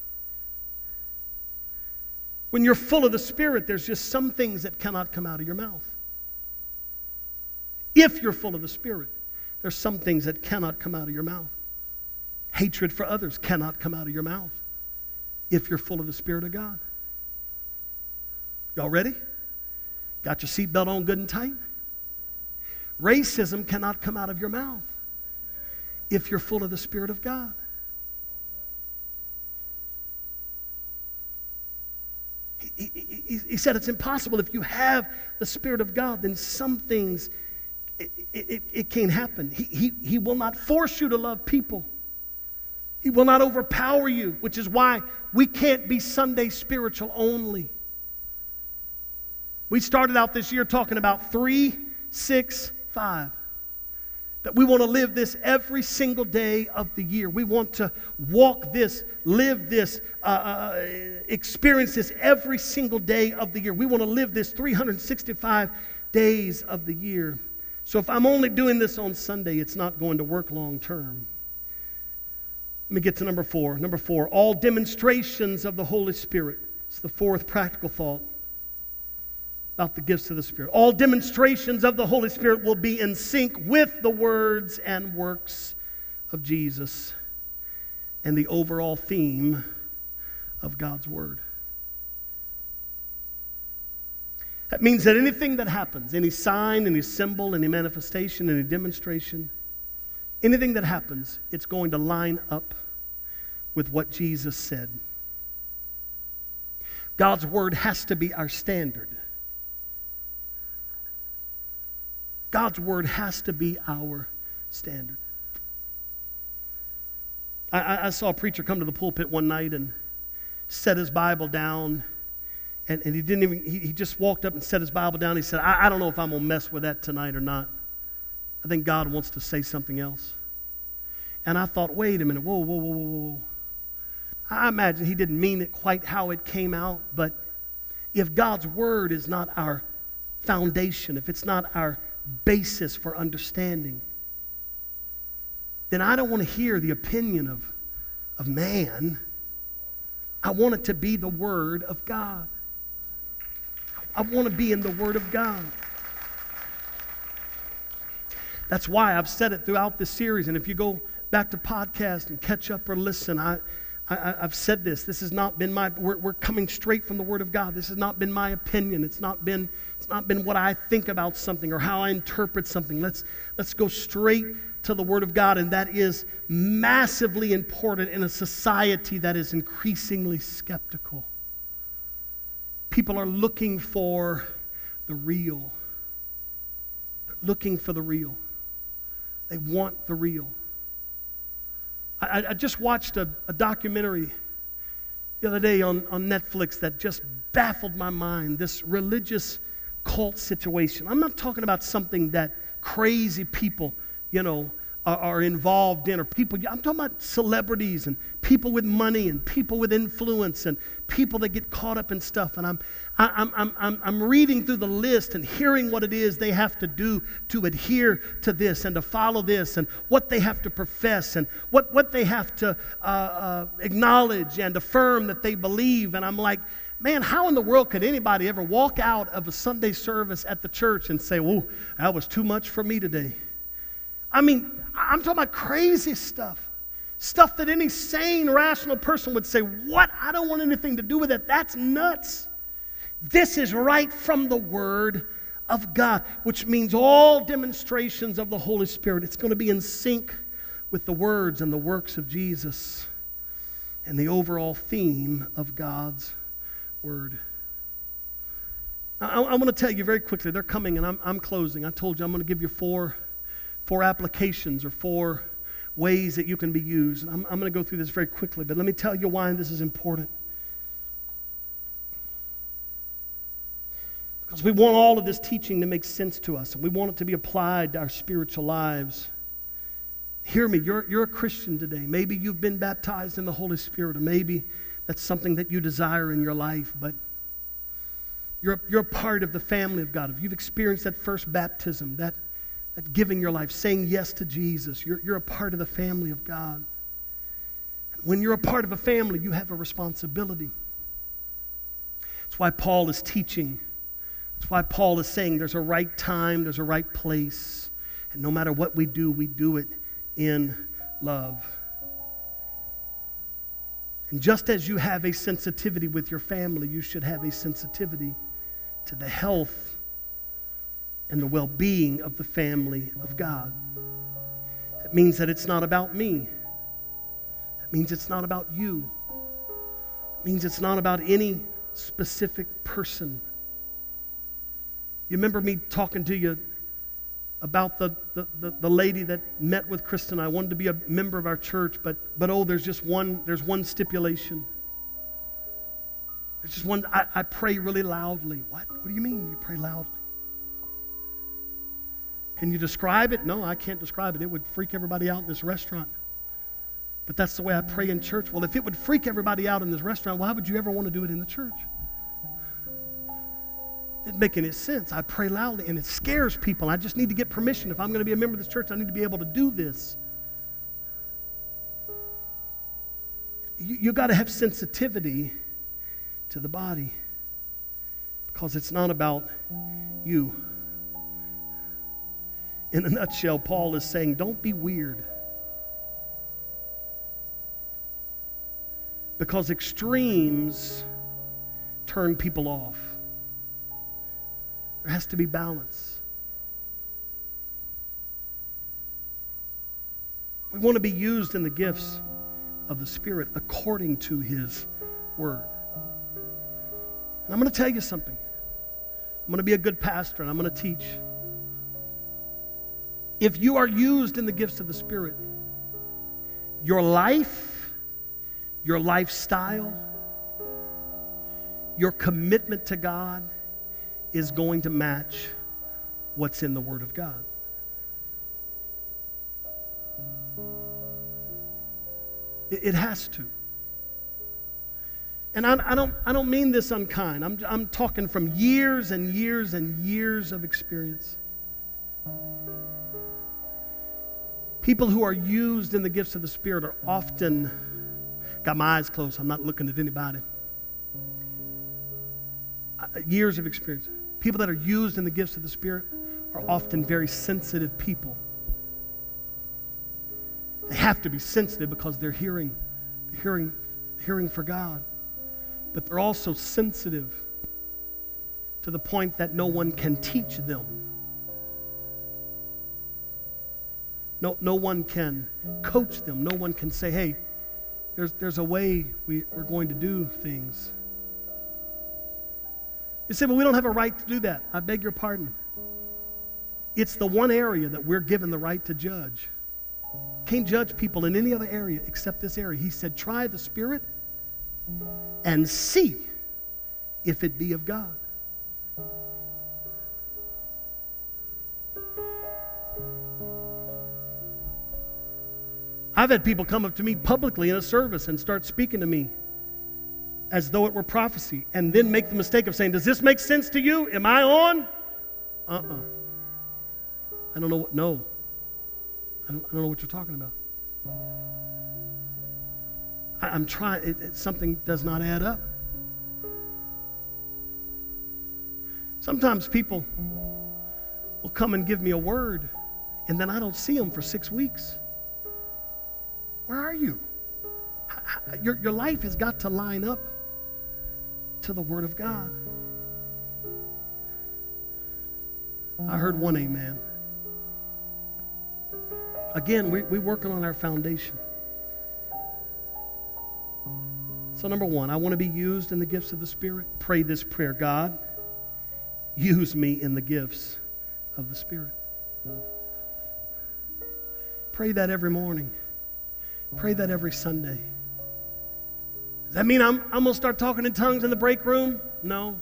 When you're full of the Spirit, there's just some things that cannot come out of your mouth. If you're full of the Spirit, there's some things that cannot come out of your mouth. Hatred for others cannot come out of your mouth if you're full of the Spirit of God. Y'all ready? Got your seatbelt on good and tight? Racism cannot come out of your mouth if you're full of the Spirit of God. He said it's impossible. If you have the Spirit of God, then some things, it can't happen. He will not force you to love people. He will not overpower you, which is why we can't be Sunday spiritual only. We started out this year talking about 3, 6, 5. That we want to live this every single day of the year. We want to walk this, live this, experience this every single day of the year. We want to live this 365 days of the year. So if I'm only doing this on Sunday, it's not going to work long term. Let me get to number 4. Number 4, all demonstrations of the Holy Spirit. It's the fourth practical thought about the gifts of the Spirit. All demonstrations of the Holy Spirit will be in sync with the words and works of Jesus and the overall theme of God's Word. That means that anything that happens, any sign, any symbol, any manifestation, any demonstration, anything that happens, it's going to line up with what Jesus said. God's Word has to be our standard. God's Word has to be our standard. I saw a preacher come to the pulpit one night and set his Bible down, and he just walked up and set his Bible down. He said, I don't know if I'm going to mess with that tonight or not. I think God wants to say something else. And I thought, wait a minute, whoa. I imagine he didn't mean it quite how it came out, but if God's Word is not our foundation, if it's not our basis for understanding, then I don't want to hear the opinion of man. I want it to be the Word of God. I want to be in the Word of God. That's why I've said it throughout this series, and if you go back to podcast and catch up or listen, I've said this. This has not been we're coming straight from the Word of God. This has not been my opinion. It's not been what I think about something or how I interpret something. Let's go straight to the Word of God, and that is massively important in a society that is increasingly skeptical. People are looking for the real. They're looking for the real. They want the real. I just watched a documentary the other day on Netflix that just baffled my mind, this religious cult situation. I'm not talking about something that crazy people, are involved in, or people, I'm talking about celebrities and people with money and people with influence and people that get caught up in stuff. And I'm reading through the list and hearing what it is they have to do to adhere to this and to follow this, and what they have to profess and what they have to acknowledge and affirm that they believe. And I'm like, man, how in the world could anybody ever walk out of a Sunday service at the church and say, whoa, that was too much for me today? I mean, I'm talking about crazy stuff. Stuff that any sane, rational person would say, what? I don't want anything to do with it. That's nuts. This is right from the Word of God, which means all demonstrations of the Holy Spirit, it's going to be in sync with the words and the works of Jesus and the overall theme of God's Word. I want to tell you very quickly, they're coming, and I'm closing. I told you I'm going to give you four applications or 4 ways that you can be used. I'm going to go through this very quickly, but let me tell you why this is important. Because we want all of this teaching to make sense to us, and we want it to be applied to our spiritual lives. Hear me, you're a Christian today. Maybe you've been baptized in the Holy Spirit, or maybe that's something that you desire in your life, but you're a part of the family of God. If you've experienced that first baptism, that giving your life, saying yes to Jesus, you're a part of the family of God. When you're a part of a family, you have a responsibility. That's why Paul is teaching. That's why Paul is saying there's a right time, there's a right place, and no matter what we do it in love. And just as you have a sensitivity with your family, you should have a sensitivity to the health and the well-being of the family of God. It means that it's not about me. It means it's not about you. It means it's not about any specific person. You remember me talking to you about the lady that met with Kristen. I wanted to be a member of our church, but there's one stipulation. There's just one. I pray really loudly. What do you mean you pray loudly? Can you describe it? No, I can't describe it. It would freak everybody out in this restaurant. But that's the way I pray in church. Well, if it would freak everybody out in this restaurant, why would you ever want to do it in the church? It didn't make any sense. I pray loudly, and it scares people. I just need to get permission. If I'm going to be a member of this church, I need to be able to do this. You got to have sensitivity to the body, because it's not about you. In a nutshell, Paul is saying, don't be weird. Because extremes turn people off. There has to be balance. We want to be used in the gifts of the Spirit according to His Word. And I'm going to tell you something. I'm going to be a good pastor, and I'm going to teach. If you are used in the gifts of the Spirit, your life, your lifestyle, your commitment to God is going to match what's in the Word of God. It has to. And I don't mean this unkind. I'm talking from years and years and years of experience. People who are used in the gifts of the Spirit are often, got my eyes closed, I'm not looking at anybody. Years of experience. People that are used in the gifts of the Spirit are often very sensitive people. They have to be sensitive because they're hearing for God. But they're also sensitive to the point that no one can teach them. No one can coach them. No one can say, hey, there's a way we're going to do things. You say, well, we don't have a right to do that. I beg your pardon. It's the one area that we're given the right to judge. Can't judge people in any other area except this area. He said, try the Spirit and see if it be of God. I've had people come up to me publicly in a service and start speaking to me as though it were prophecy, and then make the mistake of saying, does this make sense to you? Am I on? I don't know what, no. I don't know what you're talking about. I'm trying, something does not add up. Sometimes people will come and give me a word, and then I don't see them for 6 weeks. Where are you? Your life has got to line up to the Word of God. I heard one amen. Again, we're working on our foundation. So number one, I want to be used in the gifts of the Spirit. Pray this prayer: God, use me in the gifts of the Spirit. Pray that every morning. Pray that every Sunday. Does that mean I'm going to start talking in tongues in the break room? No.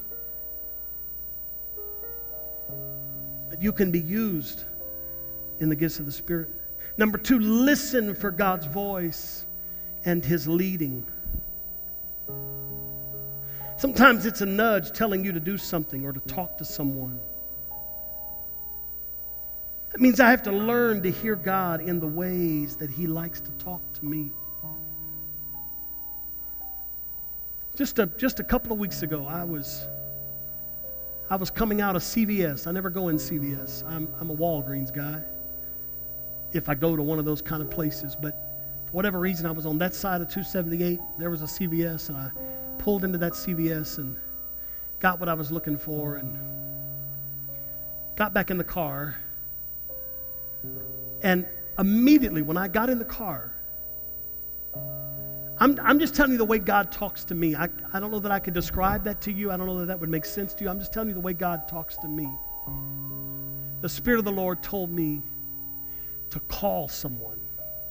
But you can be used in the gifts of the Spirit. Number two, listen for God's voice and His leading. Sometimes it's a nudge telling you to do something or to talk to someone. That means I have to learn to hear God in the ways that He likes to talk to me. Just a couple of weeks ago, I was coming out of CVS. I never go in CVS. I'm a Walgreens guy, if I go to one of those kind of places. But for whatever reason, I was on that side of 278. There was a CVS, and I pulled into that CVS and got what I was looking for and got back in the car. And immediately when I got in the car, I'm just telling you the way God talks to me. I don't know that I could describe that to you. I don't know that that would make sense to you. I'm just telling you the way God talks to me. The Spirit of the Lord told me to call someone.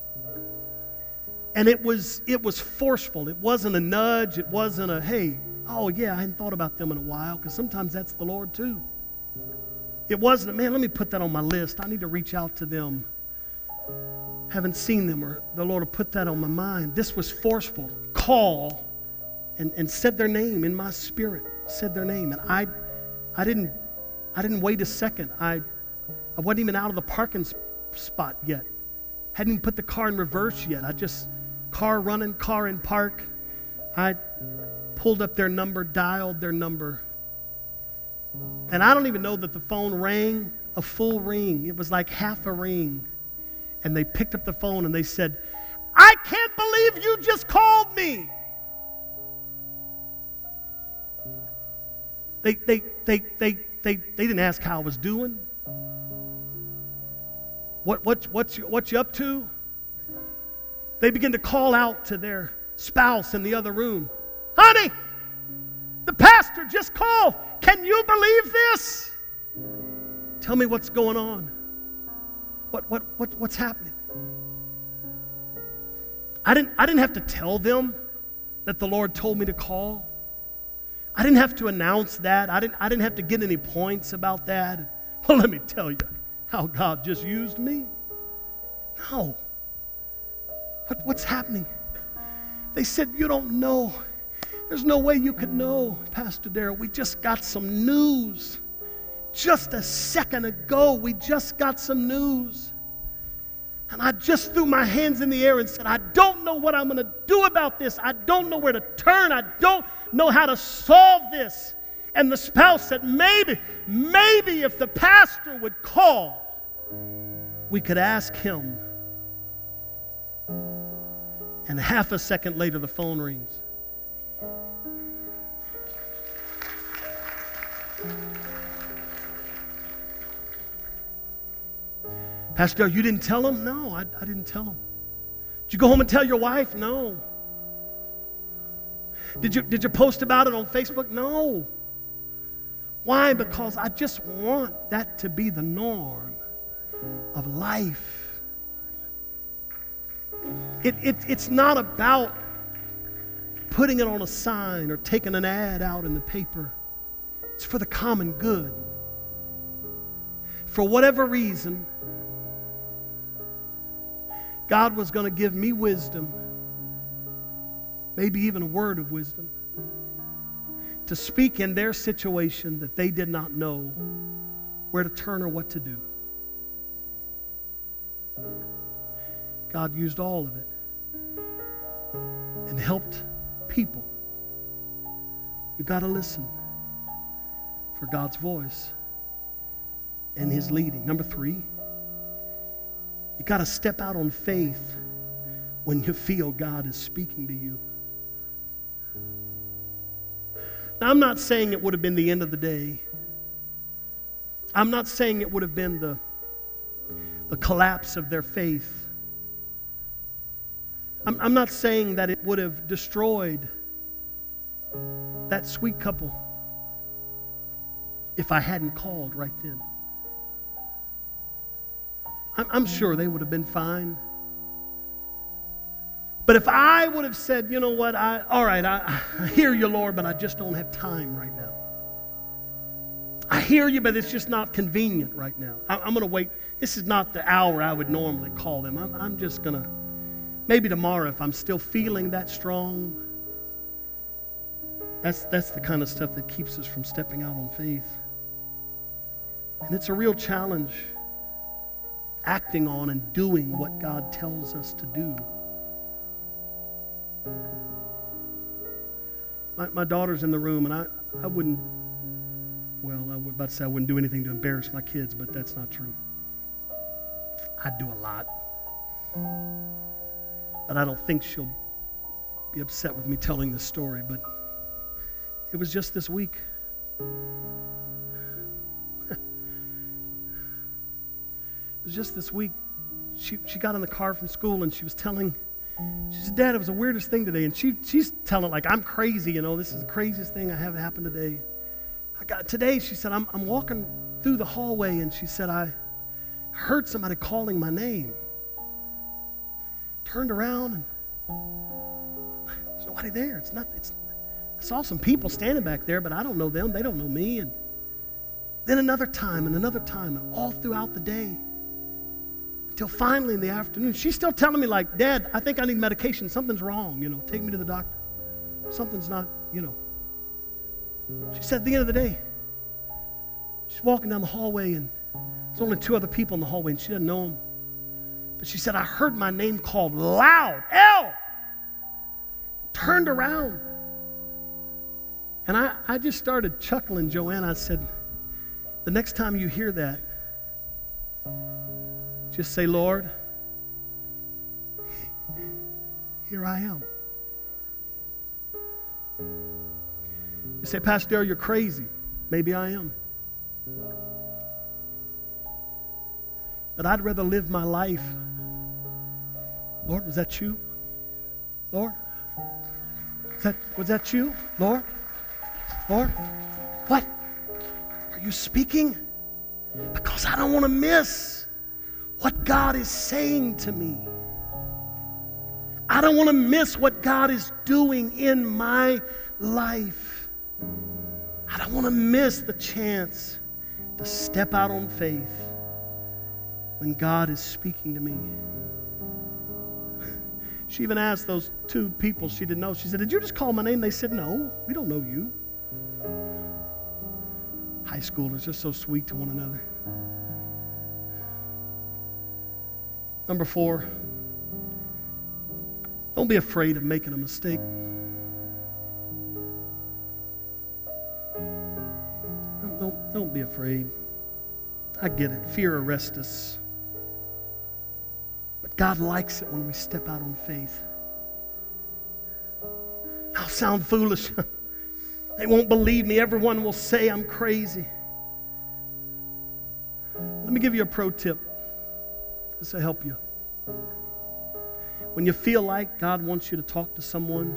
And it was forceful. It wasn't a nudge. It wasn't a, hey, oh yeah, I hadn't thought about them in a while, because sometimes that's the Lord too. It wasn't, man, let me put that on my list. I need to reach out to them. Haven't seen them, or the Lord will put that on my mind. This was forceful. Call and said their name in my spirit. Said their name. And I didn't wait a second. I wasn't even out of the parking spot yet. Hadn't even put the car in reverse yet. I just, car running, car in park. I pulled up their number, dialed their number. And I don't even know that the phone rang a full ring. It was like half a ring. And they picked up the phone and they said, I can't believe you just called me. They didn't ask how I was doing. What you up to? They began to call out to their spouse in the other room. Honey, the pastor just called. Can you believe this? Tell me what's going on. What's happening? I didn't have to tell them that the Lord told me to call. I didn't have to announce that. I didn't have to get any points about that. Well, let me tell you how God just used me. No. What's happening? They said, you don't know. There's no way you could know, Pastor Darrell. We just got some news. Just a second ago, we just got some news. And I just threw my hands in the air and said, I don't know what I'm going to do about this. I don't know where to turn. I don't know how to solve this. And the spouse said, maybe if the pastor would call, we could ask him. And half a second later, the phone rings. Pastor, you didn't tell him? No, I didn't tell him. Did you go home and tell your wife? No. Did you post about it on Facebook? No. Why? Because I just want that to be the norm of life. It's not about putting it on a sign or taking an ad out in the paper. It's for the common good. For whatever reason, God was going to give me wisdom, maybe even a word of wisdom, to speak in their situation that they did not know where to turn or what to do. God used all of it and helped people. You've got to listen for God's voice and His leading. Number 3, you got to step out on faith when you feel God is speaking to you. Now, I'm not saying it would have been the end of the day. I'm not saying it would have been the collapse of their faith. I'm not saying that it would have destroyed that sweet couple if I hadn't called right then. I'm sure they would have been fine. But if I would have said, you know what, all right, I hear you, Lord, but I just don't have time right now. I hear you, but it's just not convenient right now. I'm going to wait. This is not the hour I would normally call them. I'm just going to, maybe tomorrow if I'm still feeling that strong. That's the kind of stuff that keeps us from stepping out on faith. And it's a real challenge, acting on and doing what God tells us to do. My daughter's in the room, and I wouldn't, well, I was about to say I wouldn't do anything to embarrass my kids, but that's not true. I do a lot. But I don't think she'll be upset with me telling this story, but it was just this week. It was just this week. She got in the car from school and she was telling, she said, Dad, it was the weirdest thing today. And she's telling like, I'm crazy, this is the craziest thing I have happened today. Today, she said, I'm walking through the hallway and she said, I heard somebody calling my name. Turned around and there's nobody there. I saw some people standing back there, but I don't know them. They don't know me. And then another time and all throughout the day. Until finally in the afternoon, she's still telling me like, Dad, I think I need medication. Something's wrong, take me to the doctor. Something's not, She said at the end of the day, she's walking down the hallway and there's only 2 other people in the hallway and she doesn't know them. But she said, I heard my name called loud, L. Turned around. And I just started chuckling, Joanna. I said, the next time you hear that, just say, Lord, here I am. You say, Pastor Darrell, you're crazy. Maybe I am. But I'd rather live my life. Lord, was that you? Lord? Was that you? Lord? Lord? What? Are you speaking? Because I don't want to miss what God is saying to me. I don't want to miss what God is doing in my life. I don't want to miss the chance to step out on faith when God is speaking to me. She even asked those 2 people she didn't know. She said, did you just call my name? They said, no, we don't know you. High schoolers are so sweet to one another. Number 4, don't be afraid of making a mistake. Don't be afraid. I get it. Fear arrests us. But God likes it when we step out on faith. I'll sound foolish. They won't believe me. Everyone will say I'm crazy. Let me give you a pro tip. This will help you. When you feel like God wants you to talk to someone,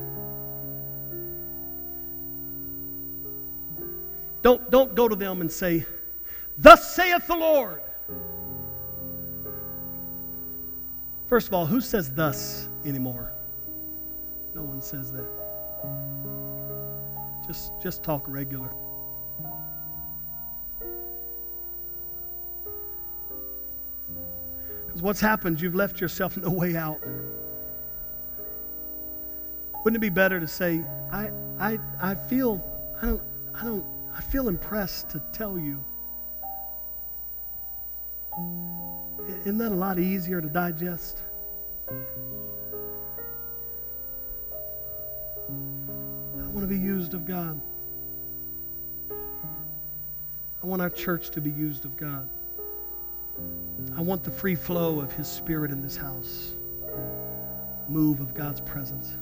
don't go to them and say, thus saith the Lord. First of all, who says thus anymore? No one says that. Just talk regular. Because Because what's happened, you've left yourself no way out. Wouldn't it be better to say, I feel impressed to tell you. Isn't that a lot easier to digest? I want to be used of God. I want our church to be used of God. I want the free flow of His Spirit in this house. Move of God's presence.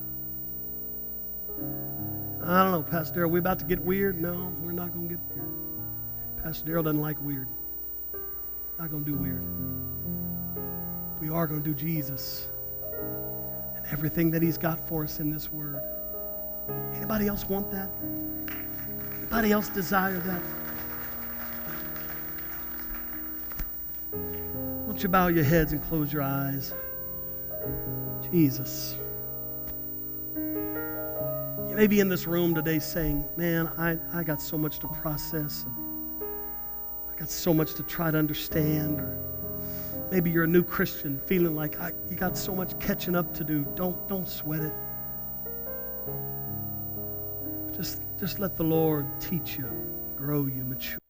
I don't know, Pastor Darrell, are we about to get weird? No, we're not going to get weird. Pastor Darrell doesn't like weird. Not going to do weird. We are going to do Jesus and everything that He's got for us in this Word. Anybody else want that? Anybody else desire that? Won't you bow your heads and close your eyes? Jesus. You may be in this room today saying, man, I got so much to process, and I got so much to try to understand. Or maybe you're a new Christian feeling like you got so much catching up to do. Don't sweat it. Just let the Lord teach you, grow you, mature.